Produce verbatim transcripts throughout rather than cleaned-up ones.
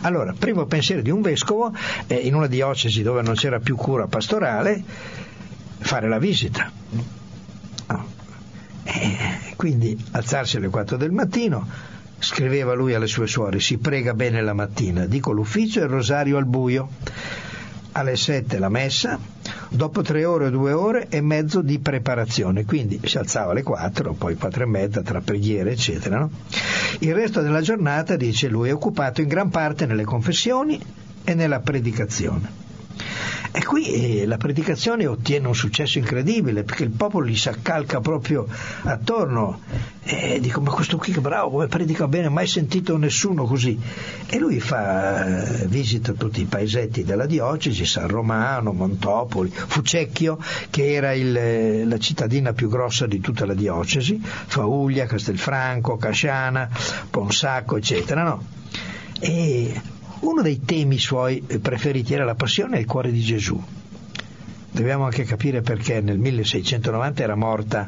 Allora, primo pensiero di un vescovo, eh, in una diocesi dove non c'era più cura pastorale, fare la visita. No. E quindi alzarsi alle quattro del mattino, scriveva lui alle sue suore, si prega bene la mattina, dico l'ufficio e il rosario al buio, alle sette la messa, dopo tre ore o due ore e mezzo di preparazione, quindi si alzava alle quattro, poi quattro e mezza tra preghiere eccetera, no? Il resto della giornata, dice lui, è occupato in gran parte nelle confessioni e nella predicazione. E qui eh, la predicazione ottiene un successo incredibile, perché il popolo gli si accalca proprio attorno, e dico, ma questo qui che bravo, come predica bene, mai sentito nessuno così. E lui fa eh, visita tutti i paesetti della diocesi, San Romano, Montopoli, Fucecchio, che era il, la cittadina più grossa di tutta la diocesi, Fauglia, Castelfranco, Casciana, Ponsacco, eccetera, no? E uno dei temi suoi preferiti era la passione e il cuore di Gesù. Dobbiamo anche capire perché nel milleseicentonovanta era morta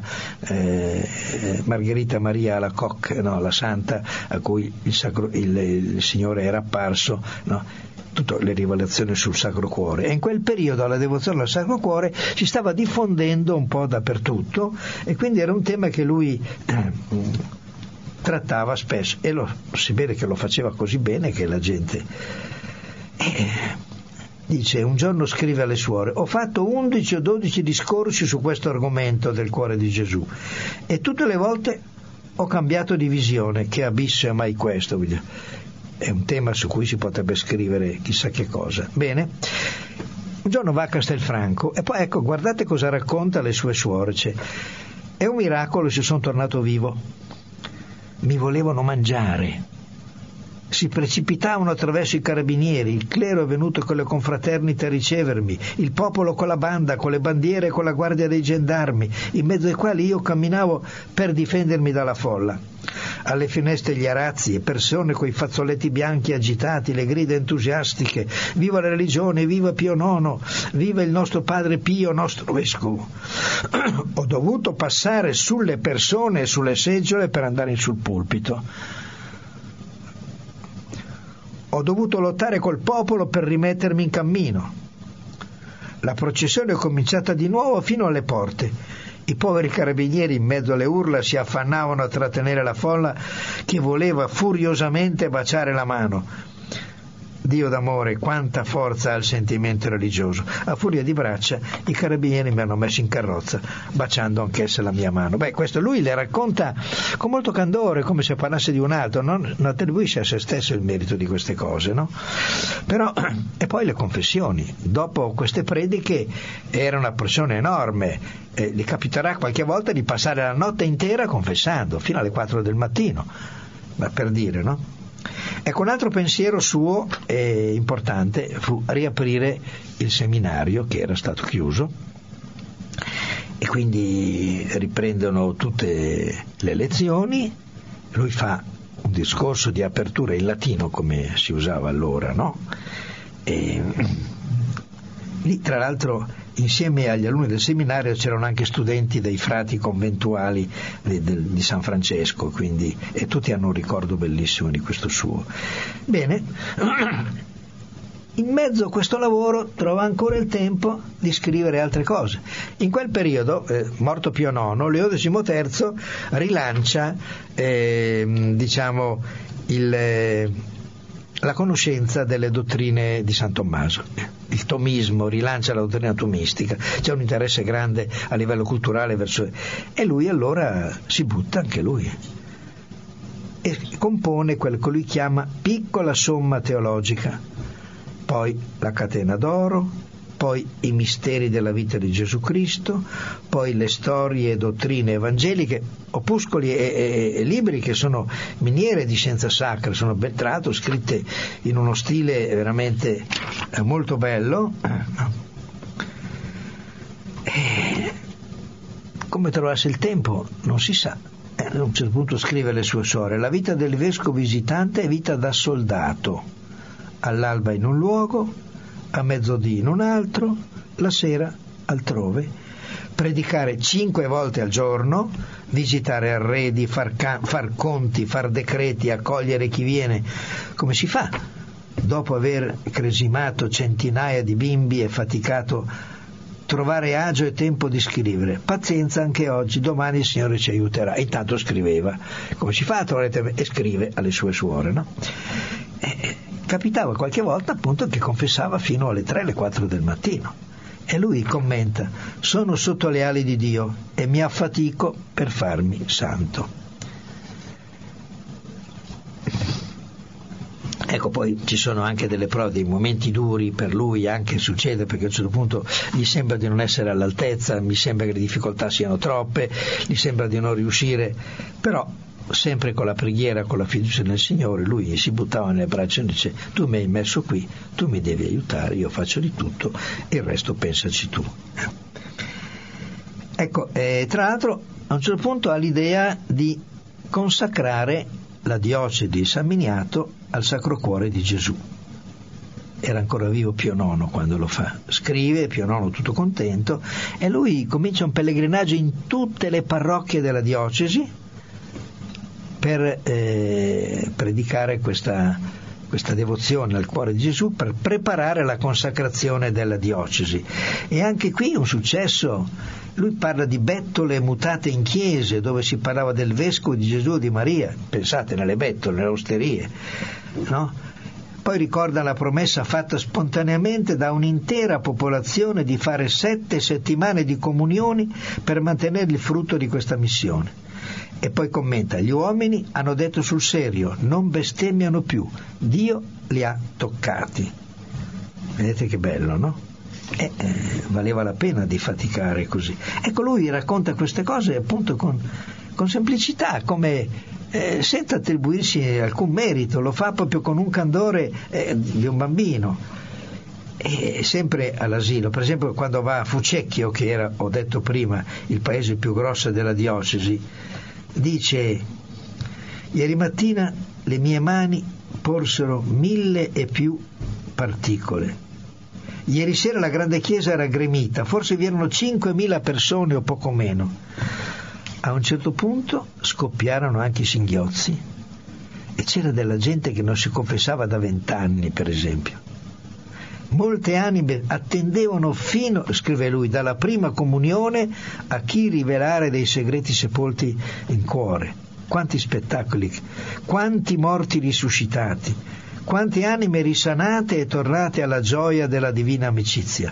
eh, Margherita Maria Alacoque, no, la santa a cui il, sacro, il, il Signore era apparso, no? Tutte le rivelazioni sul Sacro Cuore, e in quel periodo la devozione al Sacro Cuore si stava diffondendo un po' dappertutto, e quindi era un tema che lui eh, trattava spesso, e lo, si vede che lo faceva così bene che la gente eh, dice, un giorno scrive alle suore, ho fatto undici o dodici discorsi su questo argomento del cuore di Gesù e tutte le volte ho cambiato di visione, che abisso è mai questo? È un tema su cui si potrebbe scrivere chissà che cosa. Bene, un giorno va a Castelfranco e poi ecco, guardate cosa racconta alle sue suore, cioè, è un miracolo, se sono tornato vivo. Mi volevano mangiare, si precipitavano attraverso i carabinieri, il clero è venuto con le confraternite a ricevermi, il popolo con la banda, con le bandiere e con la guardia dei gendarmi, in mezzo ai quali io camminavo per difendermi dalla folla. Alle finestre gli arazzi e persone coi fazzoletti bianchi agitati, le grida entusiastiche, viva la religione, viva Pio nono, viva il nostro padre Pio, nostro vescovo. Ho dovuto passare sulle persone e sulle seggiole per andare sul pulpito. Ho dovuto lottare col popolo per rimettermi in cammino. La processione è cominciata di nuovo fino alle porte. I poveri carabinieri in mezzo alle urla si affannavano a trattenere la folla che voleva furiosamente baciare la mano. Dio d'amore, quanta forza ha il sentimento religioso. A furia di braccia i carabinieri mi hanno messo in carrozza, baciando anch'essa la mia mano. Beh, questo lui le racconta con molto candore, come se parlasse di un altro, non attribuisce a se stesso il merito di queste cose, no? Però, e poi le confessioni. Dopo queste prediche era una pressione enorme, eh, gli capiterà qualche volta di passare la notte intera confessando, fino alle quattro del mattino, ma per dire, no? Ecco, un altro pensiero suo eh, importante fu riaprire il seminario che era stato chiuso, e quindi riprendono tutte le lezioni, lui fa un discorso di apertura in latino come si usava allora, no? E lì tra l'altro insieme agli alunni del seminario c'erano anche studenti dei frati conventuali di, di, di San Francesco, quindi, e tutti hanno un ricordo bellissimo di questo suo. Bene, in mezzo a questo lavoro trova ancora il tempo di scrivere altre cose. In quel periodo, eh, morto Pio nono, Leo diciotto rilancia eh, diciamo il, eh, la conoscenza delle dottrine di San Tommaso. Il tomismo rilancia la dottrina tomistica, c'è un interesse grande a livello culturale verso, e lui allora si butta anche lui e compone quello che lui chiama piccola somma teologica, poi la catena d'oro, poi i misteri della vita di Gesù Cristo, poi le storie e dottrine evangeliche, opuscoli e, e, e libri che sono miniere di scienza sacra, sono ben tratto, scritte in uno stile veramente molto bello. E come trovasse il tempo non si sa. A un certo punto scrive alle sue suore: la vita del vescovo visitante è vita da soldato, all'alba in un luogo, a mezzodì in un altro, la sera altrove, predicare cinque volte al giorno, visitare arredi, far, ca- far conti, far decreti, accogliere chi viene. Come si fa? dopo aver cresimato centinaia di bimbi e faticato trovare agio e tempo di scrivere. Pazienza anche oggi, domani il Signore ci aiuterà. E intanto scriveva, come si fa a trovare, e scrive alle sue suore, no? E capitava qualche volta appunto che confessava fino alle tre, alle quattro del mattino. E lui commenta: sono sotto le ali di Dio e mi affatico per farmi santo. Ecco, poi ci sono anche delle prove, dei momenti duri per lui, anche succede, perché a un certo punto gli sembra di non essere all'altezza, mi sembra che le difficoltà siano troppe, gli sembra di non riuscire, però sempre con la preghiera, con la fiducia nel Signore, lui si buttava nelle braccia e dice: tu mi hai messo qui, tu mi devi aiutare, io faccio di tutto, il resto pensaci tu. Ecco, eh, tra l'altro a un certo punto ha l'idea di consacrare la diocesi di San Miniato al Sacro Cuore di Gesù. Era ancora vivo Pio nono quando lo fa. Scrive, Pio nono tutto contento, e lui comincia un pellegrinaggio in tutte le parrocchie della diocesi per eh, predicare questa, questa devozione al cuore di Gesù, per preparare la consacrazione della diocesi. E anche qui un successo. Lui parla di bettole mutate in chiese, dove si parlava del vescovo di Gesù e di Maria. Pensate, nelle bettole, nelle osterie, no? Poi ricorda la promessa fatta spontaneamente da un'intera popolazione di fare sette settimane di comunioni per mantenere il frutto di questa missione. E poi commenta: gli uomini hanno detto sul serio, non bestemmiano più, Dio li ha toccati. Vedete che bello, no? Eh, eh, valeva la pena di faticare così. Ecco, lui racconta queste cose appunto con, con semplicità, come eh, senza attribuirsi alcun merito, lo fa proprio con un candore eh, di un bambino. E sempre all'asilo, per esempio quando va a Fucecchio, che era, ho detto prima, il paese più grosso della diocesi, dice: ieri mattina le mie mani porsero mille e più particole. Ieri sera la grande chiesa era gremita, forse vi erano cinquemila persone o poco meno. A un certo punto scoppiarono anche i singhiozzi e c'era della gente che non si confessava da vent'anni, per esempio. Molte anime attendevano fino, scrive lui, dalla prima comunione a chi rivelare dei segreti sepolti in cuore. Quanti spettacoli, quanti morti risuscitati, quante anime risanate e tornate alla gioia della divina amicizia.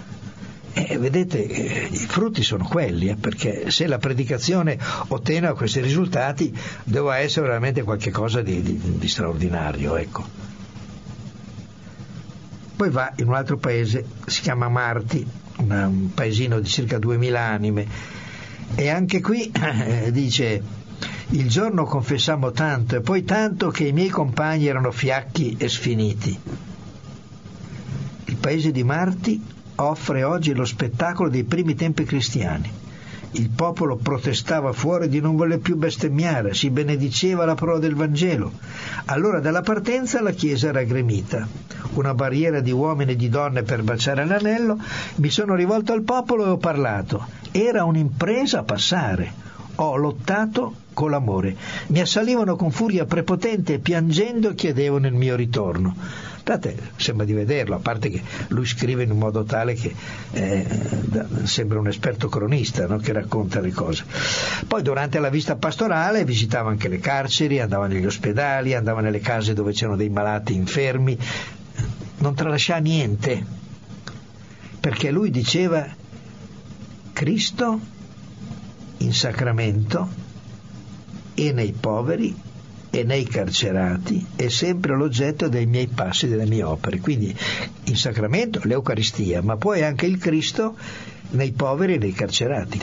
E vedete, eh, i frutti sono quelli, eh, perché se la predicazione otteneva questi risultati doveva essere veramente qualche cosa di, di, di straordinario, ecco. Poi va in un altro paese, si chiama Marti, una, un paesino di circa duemila anime, e anche qui eh, dice: il giorno confessammo tanto e poi tanto che i miei compagni erano fiacchi e sfiniti. Il paese di Marti offre oggi lo spettacolo dei primi tempi cristiani. Il popolo protestava fuori di non voler più bestemmiare, si benediceva la parola del Vangelo. Allora dalla partenza la chiesa era gremita. Una barriera di uomini e di donne per baciare l'anello. Mi sono rivolto al popolo e ho parlato. Era un'impresa a passare. Ho lottato con l'amore. Mi assalivano con furia prepotente e piangendo chiedevano il mio ritorno. Guardate, sembra di vederlo, a parte che lui scrive in un modo tale che eh, sembra un esperto cronista, no? Che racconta le cose. Poi durante la visita pastorale visitava anche le carceri, andava negli ospedali, andava nelle case dove c'erano dei malati infermi, non tralasciava niente, perché lui diceva: Cristo in sacramento e nei poveri e nei carcerati è sempre l'oggetto dei miei passi, delle mie opere. Quindi in sacramento l'Eucaristia, ma poi anche il Cristo nei poveri e nei carcerati.